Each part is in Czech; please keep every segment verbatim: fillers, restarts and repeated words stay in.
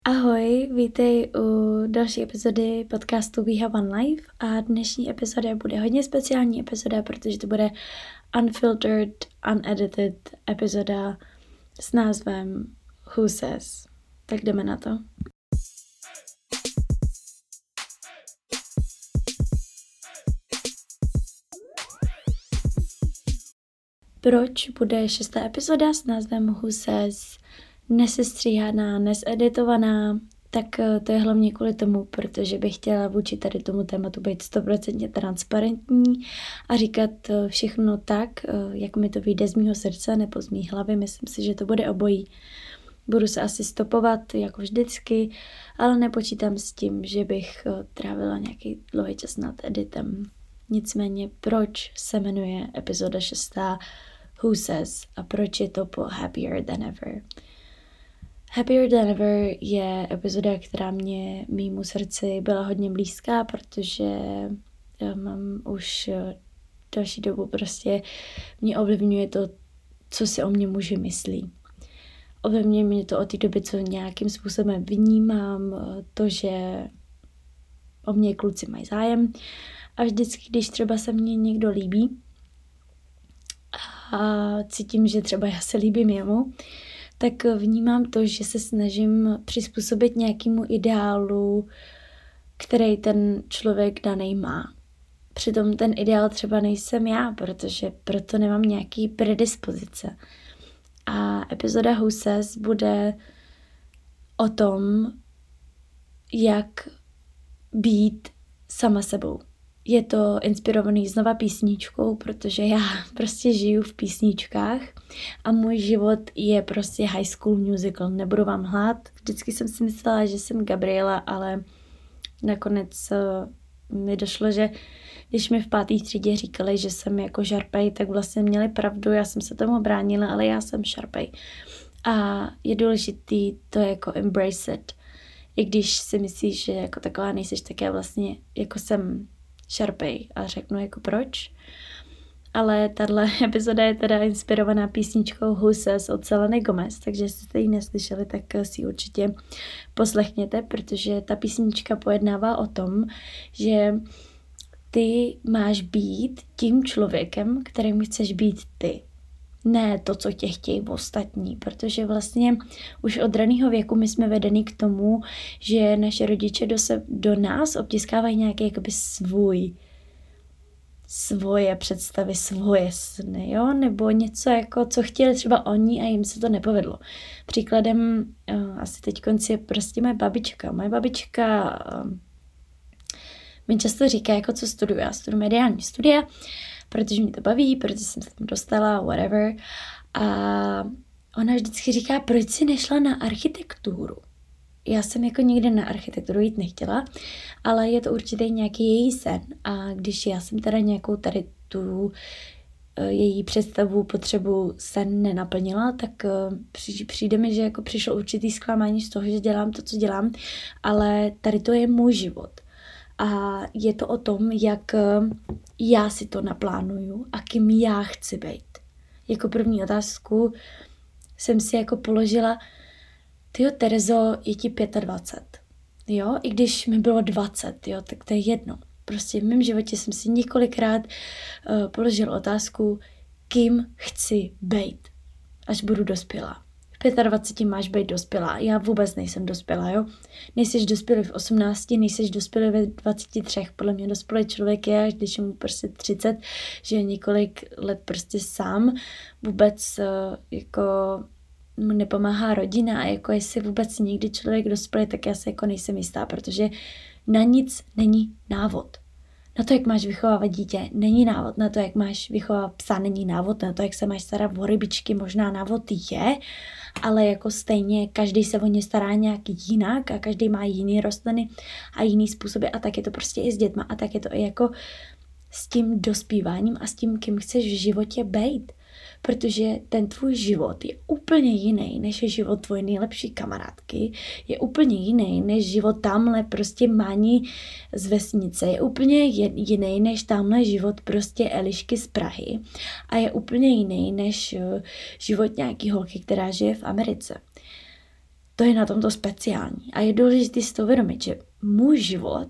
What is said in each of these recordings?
Ahoj, vítej u další epizody podcastu We Have One Life a dnešní epizoda bude hodně speciální epizoda, protože to bude unfiltered, unedited epizoda s názvem Who Says. Tak jdeme na to. Proč bude šestá epizoda s názvem Who Says nesestříhaná, neseditovaná, tak to je hlavně kvůli tomu, protože bych chtěla vůči tady tomu tématu být stoprocentně transparentní a říkat všechno tak, jak mi to vyjde z mýho srdce nebo z mý hlavy. Myslím si, že to bude obojí. Budu se asi stopovat, jako vždycky, ale nepočítám s tím, že bych trávila nějaký dlouhý čas nad editem. Nicméně, proč se jmenuje epizoda šestá Who Says a proč je to po Happier Than Ever? Happier Than Ever je epizoda, která mě mýmu srdci byla hodně blízká, protože mám už další dobu prostě mě ovlivňuje to, co si o mě muži myslí. Ovlivňuje mě to od té doby, co nějakým způsobem vnímám, to, že o mě kluci mají zájem a vždycky, když třeba se mně někdo líbí a cítím, že třeba já se líbím jemu, tak vnímám to, že se snažím přizpůsobit nějakému ideálu, který ten člověk daný má. Přitom ten ideál třeba nejsem já, protože proto nemám nějaký predispozice. A epizoda Who Says bude o tom, jak být sama sebou. Je to inspirovaný znova písničkou, protože já prostě žiju v písničkách a můj život je prostě High School Musical. Nebudu vám hlát. Vždycky jsem si myslela, že jsem Gabriela, ale nakonec uh, mi došlo, že když mi v páté třídě říkali, že jsem jako šarpej, tak vlastně měli pravdu, já jsem se tomu bránila, ale já jsem šarpej. A je důležitý to jako embrace it. I když si myslíš, že jako taková nejseš, tak já vlastně jako jsem šarpej a řeknu jako proč. Ale tahle epizoda je teda inspirovaná písničkou Who Says od Seleny Gomez, takže jestli jste ji neslyšeli, tak si určitě poslechněte, protože ta písnička pojednává o tom, že ty máš být tím člověkem, kterým chceš být ty. Ne to, co tě chtějí ostatní, protože vlastně už od raného věku my jsme vedeni k tomu, že naše rodiče do, se, do nás obtiskávají nějaký jakoby svůj, svoje představy, svoje sny, jo? Nebo něco, jako, co chtěli třeba oni a jim se to nepovedlo. Příkladem uh, asi teď konci je prostě moje babička. Moje babička uh, mi často říká, jako co studuju. Já studuju mediální studia, protože mě to baví, protože jsem se tam dostala, whatever. A ona vždycky říká, proč jsi nešla na architekturu? Já jsem jako nikdy na architekturu jít nechtěla, ale je to určitě nějaký její sen. A když já jsem teda nějakou tady tu její představu, potřebu sen nenaplnila, tak přijde mi, že jako přišlo určitý zklamání z toho, že dělám to, co dělám, ale tady to je můj život. A je to o tom, jak já si to naplánuju a kým já chci být. Jako první otázku jsem si jako položila, tyjo, Terezo, je ti dvacet pět. Jo, i když mi bylo dvacet, jo, tak to je jedno. Prostě v mém životě jsem si několikrát uh, položila otázku, kým chci být, až budu dospělá. V dvacet pěti máš být dospělá. Já vůbec nejsem dospělá, jo. Nejseš dospělý v osmnácti, nejseš dospělý ve dvaceti třech. Podle mě dospělý člověk je, až když je mu prostě třicet, že je několik let prostě sám. Vůbec uh, jako mu nepomáhá rodina a jako jestli vůbec někdy člověk dospělý, tak já se jako nejsem jistá, protože na nic není návod. Na to, jak máš vychovávat dítě, není návod. Na to, jak máš vychovávat psa, není návod. Na to, jak se máš starat o rybičky, možná návod je, ale jako stejně každý se o ně stará nějak jinak a každý má jiný rostliny a jiný způsoby a tak je to prostě i s dětma a tak je to i jako s tím dospíváním a s tím, kým chceš v životě být. Protože ten tvůj život je úplně jiný, než je život tvoje nejlepší kamarádky, je úplně jiný, než život tamhle prostě Mání z vesnice, je úplně jiný, než tamhle život prostě Elišky z Prahy a je úplně jiný, než život nějaký holky, která žije v Americe. to je na tomto speciální. A je důležité si to uvědomit, že můj život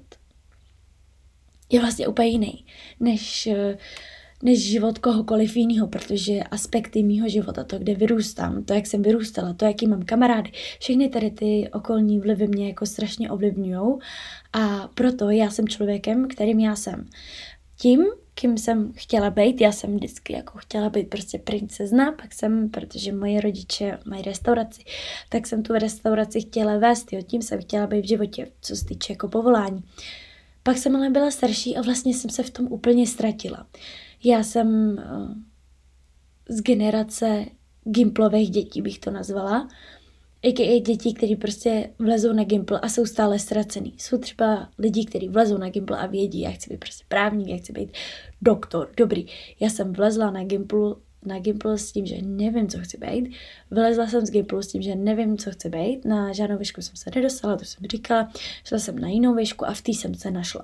je vlastně úplně jiný, než, než život kohokoliv jiného, protože aspekty mýho života, to, kde vyrůstám, to, jak jsem vyrůstala, to, jaký mám kamarády, všechny tady ty okolní vlivy mě jako strašně ovlivňujou a proto já jsem člověkem, kterým já jsem. Tím, kým jsem chtěla být, já jsem vždycky jako chtěla být prostě princezna, pak jsem, protože moje rodiče mají restauraci, tak jsem tu restauraci chtěla vést, jo, tím jsem chtěla být v životě, co se týče jako povolání. Pak jsem ale byla starší a vlastně jsem se v tom úplně ztratila. Já jsem uh, z generace gimplových dětí, bych to nazvala, a ká a děti, kteří prostě vlezou na Gimpl a jsou stále ztracený. Jsou třeba lidi, kteří vlezou na Gimpl a vědí, já chci být prostě právník, já chci být doktor, dobrý. Já jsem vlezla na Gimpl, na Gimpl s tím, že nevím, co chci být. Vylezla jsem z Gimplu s tím, že nevím, co chci být. Na žádnou výšku jsem se nedostala, to jsem říkala. Šla jsem na jinou výšku a v té jsem se našla.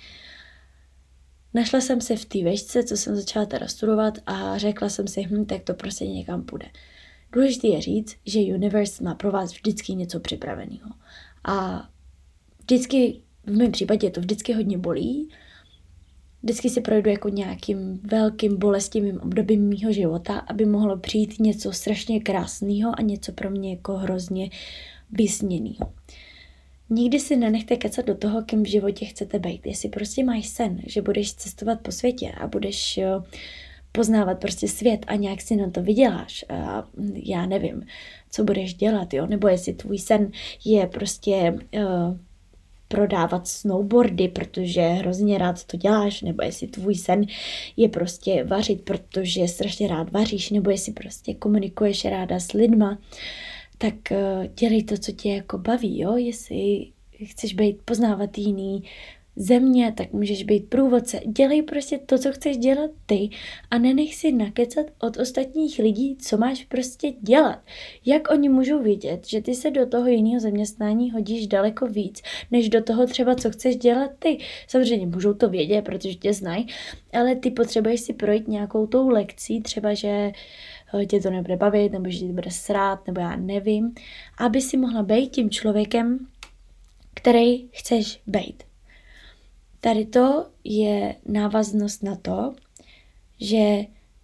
Našla jsem se v té výšce, co jsem začala teda studovat a řekla jsem si, hm, tak to prostě někam půjde. Důležité je říct, že Universe má pro vás vždycky něco připraveného. A vždycky, v mém případě to vždycky hodně bolí, vždycky si projdu jako nějakým velkým bolestivým obdobím mýho života, aby mohlo přijít něco strašně krásného a něco pro mě jako hrozně vysněného. Nikdy si nenechte kecat do toho, kým v životě chcete být. Jestli prostě máš sen, že budeš cestovat po světě a budeš poznávat prostě svět a nějak si na to vyděláš. A já nevím, co budeš dělat, jo? Nebo jestli tvůj sen je prostě uh, prodávat snowboardy, protože hrozně rád to děláš, nebo jestli tvůj sen je prostě vařit, protože strašně rád vaříš, nebo jestli prostě komunikuješ ráda s lidma, tak uh, dělej to, co tě jako baví, jo? Jestli chceš být poznávat jiný země, tak můžeš být průvodce. Dělej prostě to, co chceš dělat ty a nenech si nakecat od ostatních lidí, co máš prostě dělat. Jak oni můžou vědět, že ty se do toho jiného zaměstnání hodíš daleko víc, než do toho třeba, co chceš dělat ty. Samozřejmě můžou to vědět, protože tě znají, ale ty potřebuješ si projít nějakou tou lekcí, třeba, že tě to nebude bavit, nebo že tě bude srát, nebo já nevím, aby si mohla být tím člověkem, který chceš být. Tady to je návaznost na to, že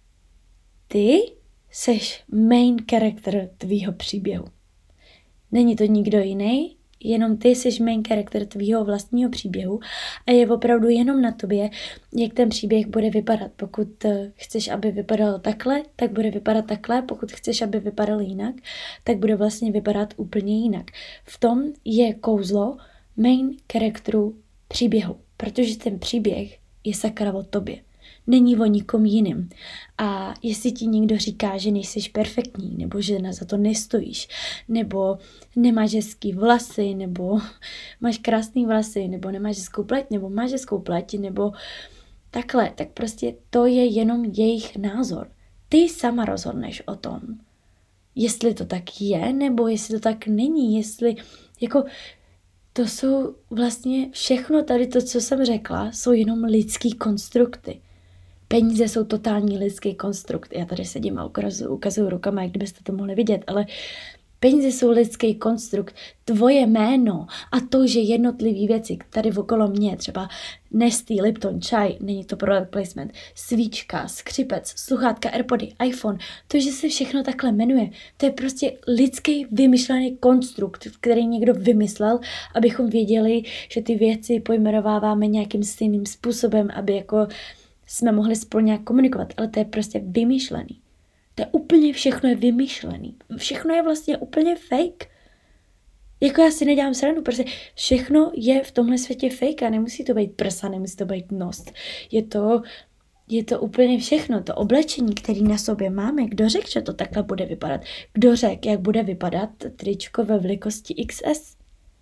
ty seš main character tvýho příběhu. Není to nikdo jiný, jenom ty seš main character tvýho vlastního příběhu a je opravdu jenom na tobě, jak ten příběh bude vypadat. Pokud chceš, aby vypadal takhle, tak bude vypadat takhle, pokud chceš, aby vypadal jinak, tak bude vlastně vypadat úplně jinak. V tom je kouzlo main characteru příběhu. Protože ten příběh je sakra o tobě. Není o nikom jiným. A jestli ti někdo říká, že nejsi perfektní, nebo že na za to nestojíš, nebo nemáš hezký vlasy, nebo máš krásný vlasy, nebo nemáš hezkou pleť, nebo máš hezkou pleť, nebo takhle, tak prostě to je jenom jejich názor. Ty sama rozhodneš o tom, jestli to tak je, nebo jestli to tak není, jestli jako... To jsou vlastně všechno tady to, co jsem řekla, jsou jenom lidský konstrukty. Peníze jsou totální lidský konstrukt. Já tady sedím a ukazuju, ukazuju rukama, jak kdybyste to mohli vidět, ale peníze jsou lidský konstrukt. Tvoje jméno a to, že jednotlivé věci tady okolo mě, třeba Nestlé, Lipton, čaj, není to product placement, svíčka, skřipec, sluchátka, AirPody, iPhone, to, že se všechno takhle jmenuje, to je prostě lidský vymyšlený konstrukt, který někdo vymyslel, abychom věděli, že ty věci pojmenováváme nějakým stejným způsobem, aby jako jsme mohli spolu nějak komunikovat, ale to je prostě vymyšlený. To je úplně všechno je vymyšlený. Všechno je vlastně úplně fake. Jako já si nedělám srandu, protože všechno je v tomhle světě fake a nemusí to být prsa, nemusí to být nos. Je to, je to úplně všechno. To oblečení, které na sobě máme, kdo řekl, že to takhle bude vypadat? Kdo řekl, jak bude vypadat tričko ve velikosti iks es?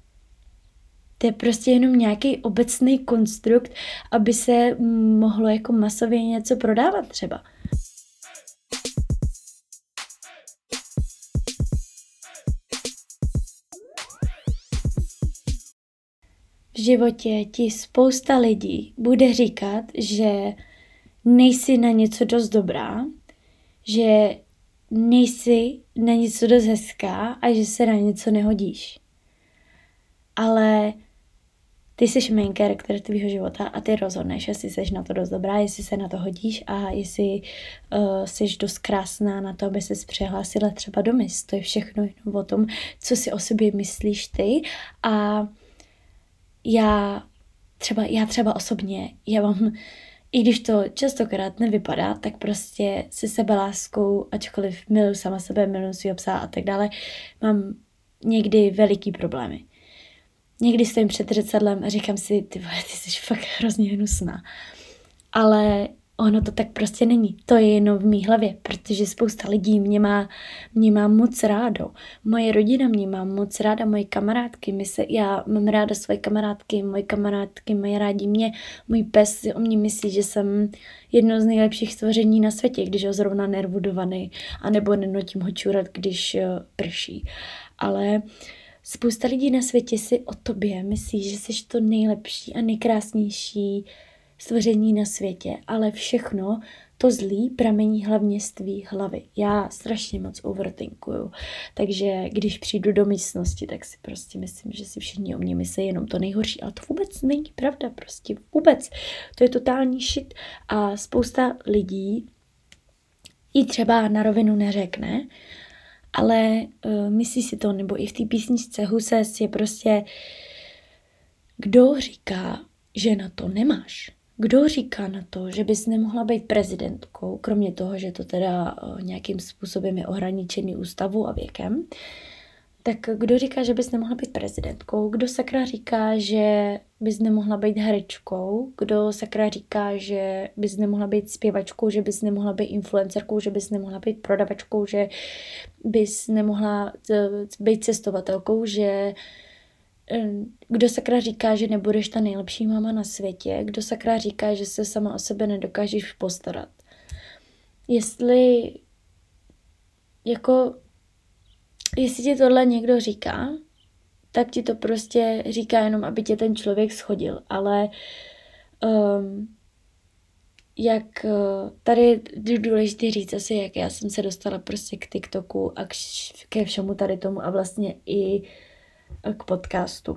To je prostě jenom nějaký obecný konstrukt, aby se mohlo jako masově něco prodávat třeba. V životě ti spousta lidí bude říkat, že nejsi na něco dost dobrá, že nejsi na něco dost hezká a že se na něco nehodíš. Ale ty jsi main character tvýho života a ty rozhodneš, jestli jsi na to dost dobrá, jestli se na to hodíš a jestli uh, jsi dost krásná na to, aby ses přihlásila třeba do Miss. To je všechno jenom o tom, co si o sobě myslíš ty. A já třeba, já třeba osobně, já mám, i když to častokrát nevypadá, tak prostě se sebeláskou, ačkoliv miluji sama sebe, miluji svýho psa a tak dále, mám někdy veliký problémy. Někdy stojím před zrcadlem a říkám si, ty vole, ty jsi fakt hrozně hnusná. Ale ono to tak prostě není. To je jenom v mý hlavě, protože spousta lidí mě má, mě má moc rádo. Moje rodina mě má moc ráda, moje kamarádky. My se, já mám ráda svoje kamarádky, moje kamarádky mají rádi mě. Můj pes si o mě myslí, že jsem jedno z nejlepších stvoření na světě, když ho zrovna nervudovaný, anebo nenutím ho čurat, když uh, prší. Ale spousta lidí na světě si o tobě myslí, že jsi to nejlepší a nejkrásnější stvoření na světě, ale všechno to zlý pramení hlavně z tvý hlavy. Já strašně moc overthinkuju, takže když přijdu do místnosti, tak si prostě myslím, že si všichni o mě myslí jenom to nejhorší, ale to vůbec není pravda, prostě vůbec. To je totální shit a spousta lidí i třeba na rovinu neřekne, ale uh, myslí si to, nebo i v té písničce Huses je prostě, kdo říká, že na to nemáš? Kdo říká na to, že bys nemohla být prezidentkou, kromě toho, že to teda uh, nějakým způsobem je ohraničený ústavou a věkem, tak kdo říká, že bys nemohla být prezidentkou? Kdo sakra říká, že bys nemohla být herečkou? Kdo sakra říká, že bys nemohla být zpěvačkou, že bys nemohla být influencerkou, že bys nemohla být prodavačkou, že bys nemohla být cestovatelkou, že kdo sakra říká, že nebudeš ta nejlepší máma na světě? Kdo sakra říká, že se sama o sebe nedokážeš postarat? Jestli jako Jestli ti tohle někdo říká, tak ti to prostě říká jenom, aby tě ten člověk shodil. Ale um, jak tady je důležité říct asi, jak já jsem se dostala prostě k TikToku a k, ke všemu tady tomu a vlastně i k podcastu.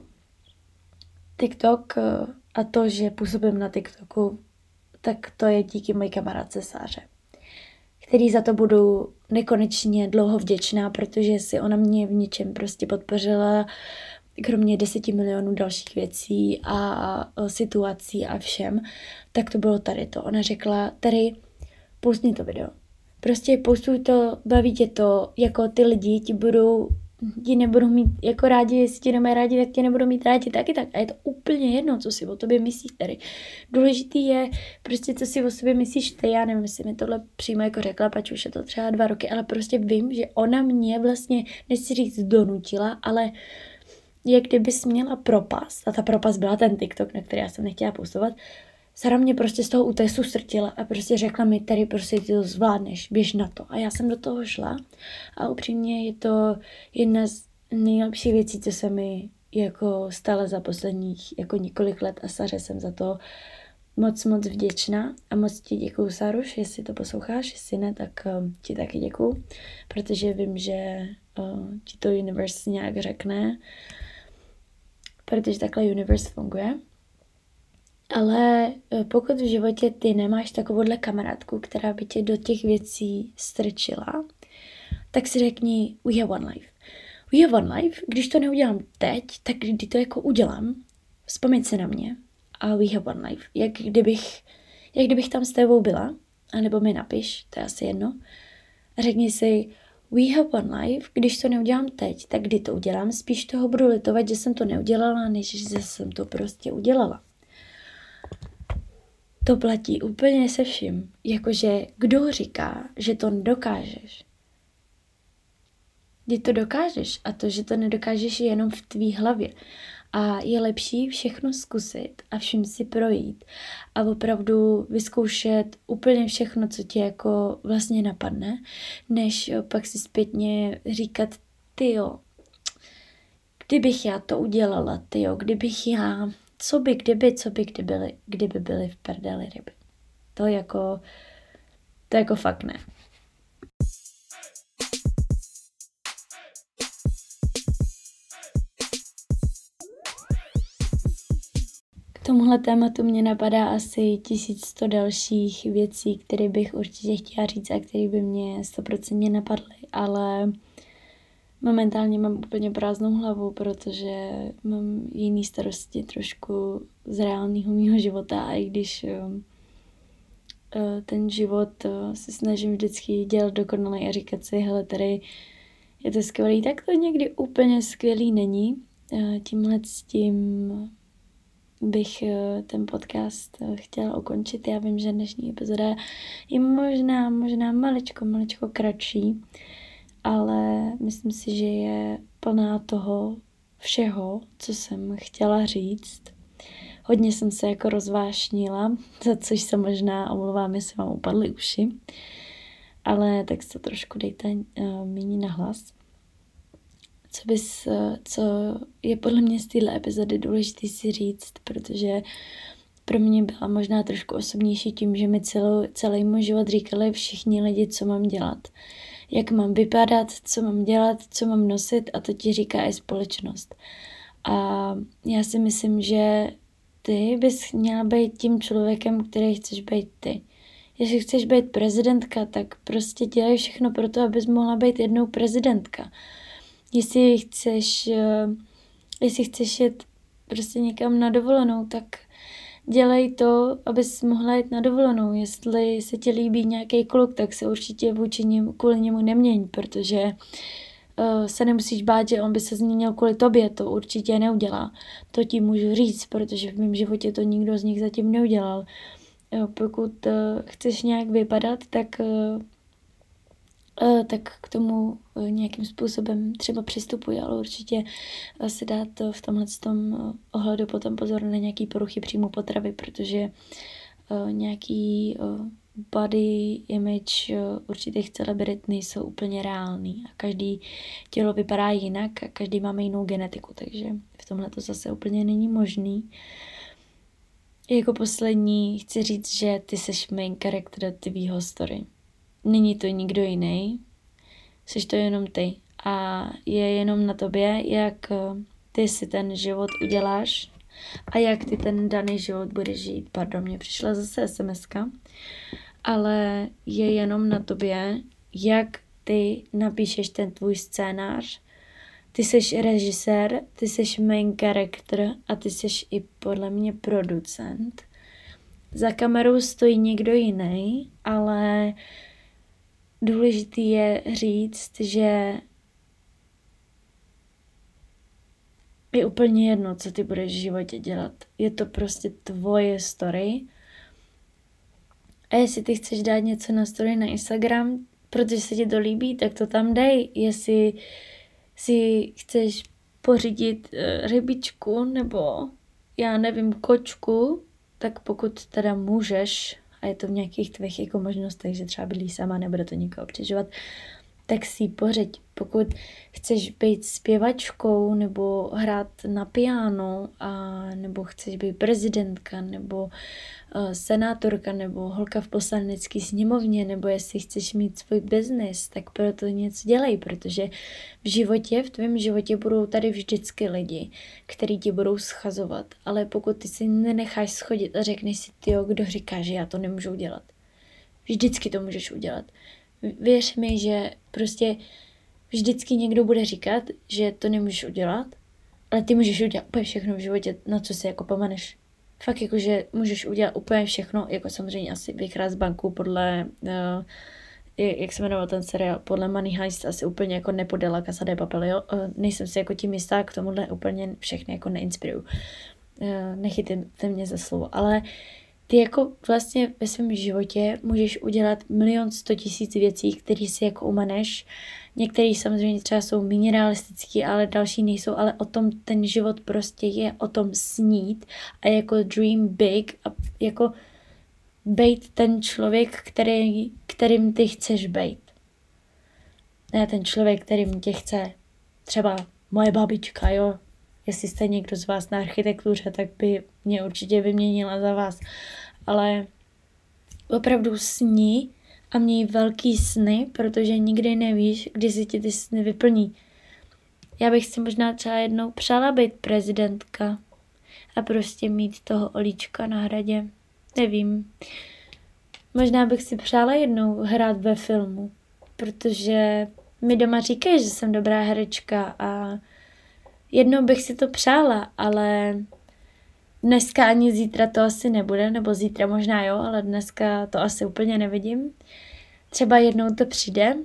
TikTok a to, že působím na TikToku, tak to je díky mojí kamarádce Sáře, který za to budu nekonečně dlouho vděčná, protože si ona mě v něčem prostě podpořila, kromě deseti milionů dalších věcí a situací a všem, tak to bylo tady to. Ona řekla, tady pustni to video. Prostě postuj to, baví tě to, jako ty lidi ti budou, ti nebudou mít jako rádi, jestli tě nemají rádi, tak tě nebudou mít rádi taky tak. A je to úplně jedno, co si o tobě myslíš tady. Důležitý je prostě, co si o sobě myslíš ty. Já nevím, jestli mi tohle přímo jako řekla, pač už je to třeba dva roky, ale prostě vím, že ona mě vlastně, nechci říct donutila, ale jak kdybys měla propast, a ta propast byla ten TikTok, na který já jsem nechtěla postovat, Sara mě prostě z toho útesu strtila a prostě řekla mi, tady prostě ty to zvládneš, běž na to. A já jsem do toho šla a upřímně je to jedna z nejlepších věcí, co se mi jako stala za posledních jako několik let a Saře jsem za to moc, moc vděčná a moc ti děkuju, Sáruš, jestli to posloucháš, jestli ne, tak uh, ti taky děkuju, protože vím, že uh, ti to universe nějak řekne, protože takhle universe funguje. Ale pokud v životě ty nemáš takovouhle kamarádku, která by tě do těch věcí strčila, tak si řekni, we have one life. We have one life, když to neudělám teď, tak kdy to jako udělám, vzpomeň se na mě a we have one life. Jak kdybych, jak kdybych tam s tebou byla, anebo mi napiš, to je asi jedno, a řekni si, we have one life, když to neudělám teď, tak kdy to udělám, spíš toho budu litovat, že jsem to neudělala, než že jsem to prostě udělala. To platí úplně se vším. Jakože kdo říká, že to nedokážeš? Ty to dokážeš a to, že to nedokážeš, je jenom v tvý hlavě. A je lepší všechno zkusit a vším si projít a opravdu vyzkoušet úplně všechno, co ti jako vlastně napadne, než pak si zpětně říkat, tyjo, kdybych já to udělala, tyjo, kdybych já... Co by, kdyby, co by, kdyby, kdyby byly v prdeli ryby. To jako, to jako fakt ne. tomuhle tématu mě napadá asi tisíc sto dalších věcí, které bych určitě chtěla říct a které by mě stoprocentně napadly, ale momentálně mám úplně prázdnou hlavu, protože mám jiný starosti trošku z reálného mýho života a i když ten život se snažím vždycky dělat dokonalý a říkat si, hele, tady je to skvělý, tak to někdy úplně skvělý není. Tímhle s tím bych ten podcast chtěla ukončit. Já vím, že dnešní epizoda je možná, možná maličko, maličko kratší, ale myslím si, že je plná toho všeho, co jsem chtěla říct. Hodně jsem se jako rozvášnila, za což se možná omlouvám, jestli vám upadly uši, ale tak se trošku dejte uh, míní na hlas. Co, bys, uh, co je podle mě z téhle epizody důležité si říct, protože pro mě byla možná trošku osobnější tím, že mi celou, celý můj život říkali všichni lidi, co mám dělat. Jak mám vypadat, co mám dělat, co mám nosit a to ti říká i společnost. A já si myslím, že ty bys měla být tím člověkem, který chceš být ty. Jestli chceš být prezidentka, tak prostě dělej všechno pro to, abys mohla být jednou prezidentka. Jestli chceš, jestli chceš jít prostě někam na dovolenou, tak dělej to, abys mohla jít na dovolenou. Jestli se ti líbí nějaký kluk, tak se určitě vůči němu, kvůli němu neměň, protože uh, se nemusíš bát, že on by se změnil kvůli tobě, to určitě neudělá. To ti můžu říct, protože v mém životě to nikdo z nich zatím neudělal. Uh, pokud uh, chceš nějak vypadat, tak, uh, uh, tak k tomu uh, nějakým způsobem třeba přistupuj, ale určitě uh, si dát uh, v tomhle tom, uh, ohledu potom pozor na nějaký poruchy příjmu potravy, protože uh, nějaký uh, body image uh, určitých celebrit nejsou úplně reální a každý tělo vypadá jinak a každý máme jinou genetiku, takže v tomhle to zase úplně není možný. Jako poslední chci říct, že ty seš main character tvýho story. Není to nikdo jiný, seš to jenom ty a je jenom na tobě, jak ty si ten život uděláš a jak ty ten daný život budeš žít. Pardon, mě přišla zase esemeska, ale je jenom na tobě, jak ty napíšeš ten tvůj scénář. Ty seš režisér, ty seš main character a ty seš i podle mě producent. Za kamerou stojí někdo jiný, ale důležitý je říct, že je úplně jedno, co ty budeš v životě dělat. Je to prostě tvoje story. A jestli ty chceš dát něco na story na Instagram, protože se ti to líbí, tak to tam dej. Jestli si chceš pořídit uh, rybičku nebo já nevím, kočku, tak pokud teda můžeš, a je to v nějakých tvých jako možnostech, že třeba bydlíš sama, nebude to nikoho obtěžovat, tak si ji pořiď. Pokud chceš být zpěvačkou nebo hrát na piano, a nebo chceš být prezidentka nebo uh, senátorka nebo holka v poslanecké sněmovně, nebo jestli chceš mít svůj biznis, tak proto něco dělej, protože v životě, v tvém životě budou tady vždycky lidi, kteří ti budou schazovat, ale pokud ty si nenecháš schodit a řekneš si, tyjo, kdo říká, že já to nemůžu udělat. Vždycky to můžeš udělat. Věř mi, že prostě vždycky někdo bude říkat, že to nemůžeš udělat, ale ty můžeš udělat úplně všechno v životě, na co si jako pamaneš. Fakt jako, že můžeš udělat úplně všechno, jako samozřejmě asi vykrást banku podle, uh, jak se jmenoval ten seriál, podle Money Heist asi úplně jako nepodala Casa de Papel, jo. Uh, nejsem si jako tím jistá, k tomuhle úplně všechny jako neinspiruju. Uh, nechytejte mě za slovo, ale ty jako vlastně ve svém životě můžeš udělat milion sto tisíc věcí, které si jako umaneš. Některé samozřejmě třeba jsou méně realistické, ale další nejsou, ale o tom ten život prostě je, o tom snít a jako dream big a jako bejt ten člověk, který, kterým ty chceš bejt. Ne ten člověk, kterým tě chce třeba moje babička, jo. Jestli jste někdo z vás na architektuře, tak by mě určitě vyměnila za vás. Ale opravdu sní a měj velký sny, protože nikdy nevíš, kdy si ti ty sny vyplní. Já bych si možná třeba jednou přála být prezidentka. a prostě mít toho Olíčka na hradě. Nevím. Možná bych si přála jednou hrát ve filmu, protože mi doma říkají, že jsem dobrá herečka a jednou bych si to přála, ale dneska ani zítra to asi nebude, nebo zítra možná jo, ale dneska to asi úplně nevidím. Třeba jednou to přijde.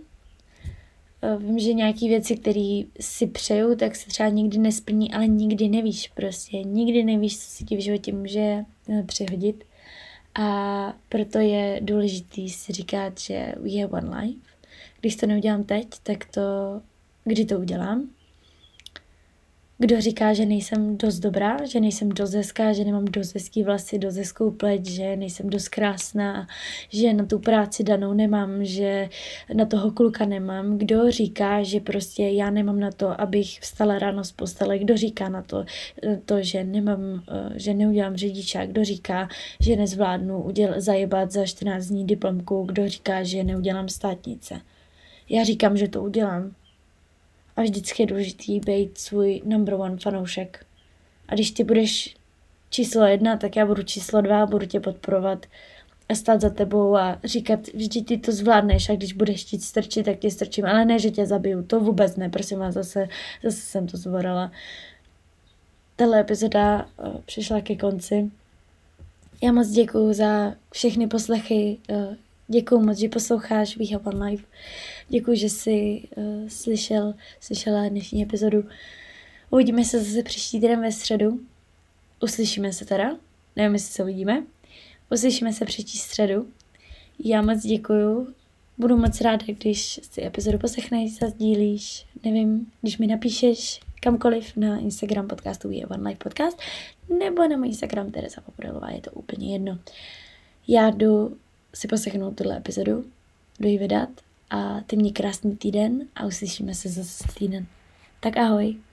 Vím, že nějaký věci, které si přeju, tak se třeba nikdy nesplní, ale nikdy nevíš prostě. Nikdy nevíš, co si ti v životě může přihodit. A proto je důležitý si říkat, že we have one life. Když to neudělám teď, tak to, kdy to udělám. Kdo říká, že nejsem dost dobrá, že nejsem dost hezká, že nemám dost hezký vlasy, dost hezkou pleť, že nejsem dost krásná, že na tu práci danou nemám, že na toho kluka nemám. Kdo říká, že prostě já nemám na to, abych vstala ráno z postele. Kdo říká na to, to že nemám, že neudělám řidičák. Kdo říká, že nezvládnu uděl, zajebat za čtrnáct dní diplomku. Kdo říká, že neudělám státnice. Já říkám, že to udělám. A vždycky je důležitý být svůj number one fanoušek. A když ty budeš číslo jedna, tak já budu číslo dva, budu tě podporovat a stát za tebou a říkat, vždyť ty to zvládneš a když budeš chtít strčit, tak tě strčím. Ale ne, že tě zabiju, to vůbec ne, prosím vás, zase, zase jsem to zvorala. Tahle epizoda uh, přišla ke konci. Já moc děkuju za všechny poslechy, uh, děkuju moc, že posloucháš We Have One Life. Děkuji, že jsi uh, slyšel, slyšela dnešní epizodu. Uvidíme se zase příští týden ve středu. Uslyšíme se teda. Nevím, jestli se uvidíme. Uslyšíme se příští středu. Já moc děkuju. Budu moc ráda, když si epizodu poslechneš, zazdílíš, nevím, když mi napíšeš kamkoliv na Instagram podcastu We Have One Life Podcast nebo na můj Instagram Tereza Poporelová, je to úplně jedno. Já jdu si poslechnout tuhle epizodu, jdu ji vydat a ty měj krásný týden a uslyšíme se zase týden. Tak ahoj.